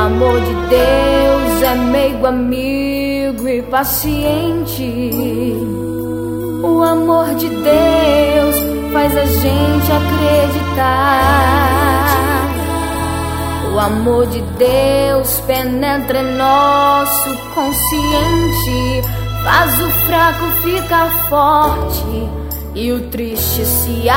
amor de Deus é meigo, amigo e paciente. O amor de Deus faz a gente acreditar. O amor de Deus penetra em nosso consciente, faz o fraco ficar forte e o triste se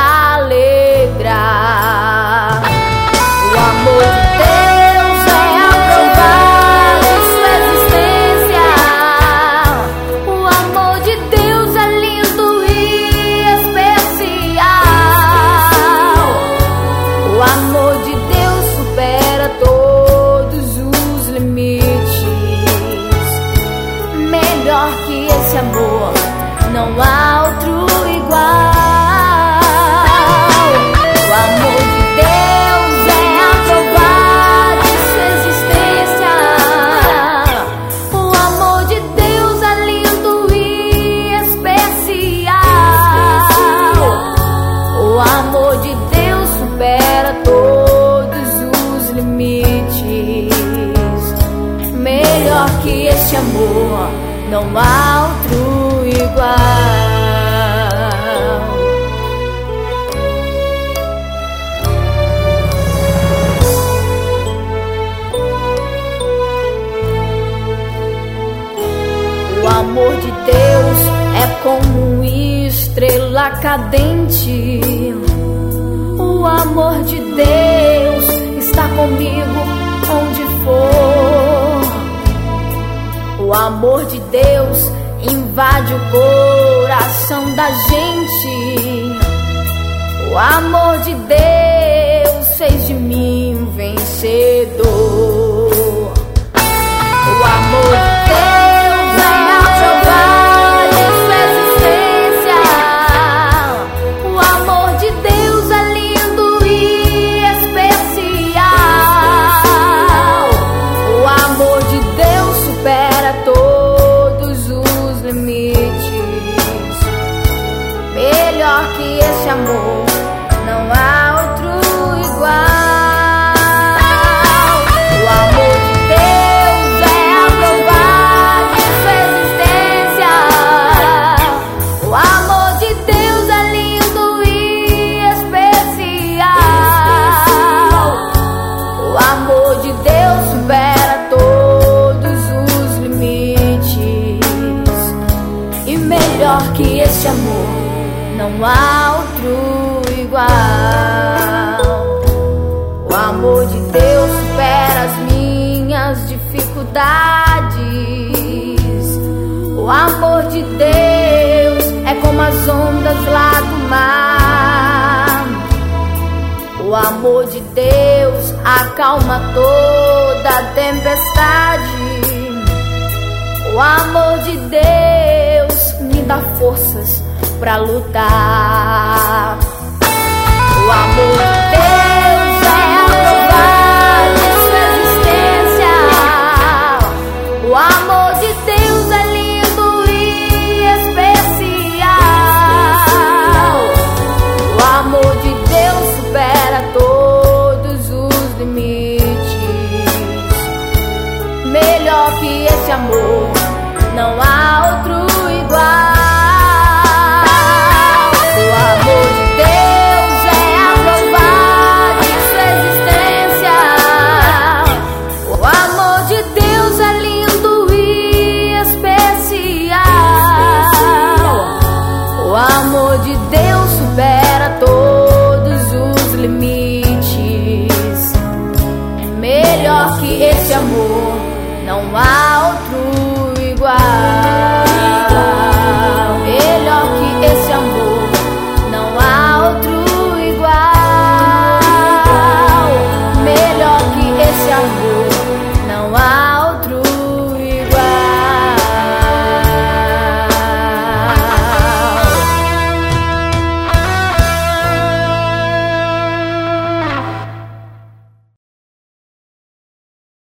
alegrar. O amor de Deus é aprovado em sua existência. O amor de Deus é lindo e especial. O amor de Deus supera todos os limites. Melhor que esse amor não há outro igual. O amor de Deus é aprovado em sua existência. O amor de Deus é lindo e especial. O amor de Deus supera todos os limites. Melhor que esse amor não há outro igual. O amor de Deus é como estrela cadente. O amor de Deus está comigo onde for. O amor de Deus invade o coração da gente. O amor de Deus fez de mim um vencedor. O amor de Deus é aprovado em sua existência. O amor de Deus é lindo e especial. O amor de Deus supera todos os limites. Melhor que esse amor não há outro igual. O amor de Deus é aprovado em sua existência. O amor de Deus é lindo e especial. O amor de Deus supera todos os limites. E melhor que esse amor não há outro igual. O amor de Deus supera as minhas dificuldades. O amor de Deus é como as ondas lá do mar. O amor de Deus acalma toda a tempestade. O amor de Deus me dá forças pra lutar. O amor de Deus é aprovado em sua existência. O amor de Deus é lindo e especial. O amor de Deus supera todos os limites. Melhor que esse amor não há outro igual. O amor de Deus supera todos os limites. Melhor que esse amor não há outro igual.